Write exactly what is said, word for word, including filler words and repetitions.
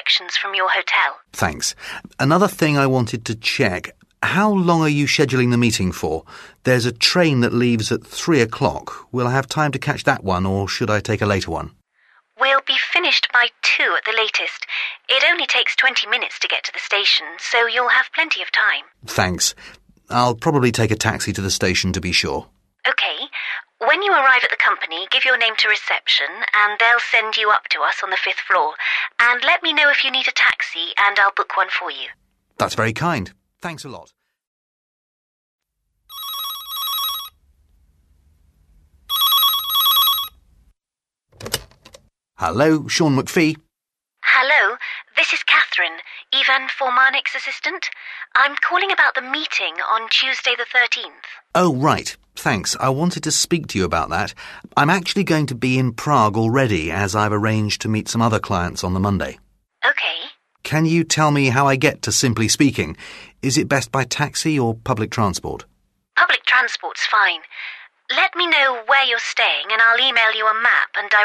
directions from your hotel. Thanks. Another thing I wanted to check. How long are you scheduling the meeting for? There's a train that leaves at three o'clock. Will I have time to catch that one, or should I take a later one? We'll be finished by two at the latest. It only takes twenty minutes to get to the station, so you'll have plenty of time. Thanks. I'll probably take a taxi to the station to be sure. OK. When you arrive at the company, give your name to reception, and they'll send you up to us on the fifth floor. And let me know if you need a taxi, and I'll book one for you. That's very kind. Thanks a lot. Hello, Sean McPhee. Hello, this is Catherine, Ivan Formanic's assistant. I'm calling about the meeting on Tuesday the thirteenth. Oh, right. Thanks. I wanted to speak to you about that. I'm actually going to be in Prague already, as I've arranged to meet some other clients on the Monday. OK. Can you tell me how I get to Simply Speaking? Is it best by taxi or public transport? Public transport's fine. Let me know where you're staying and I'll email you a map and direct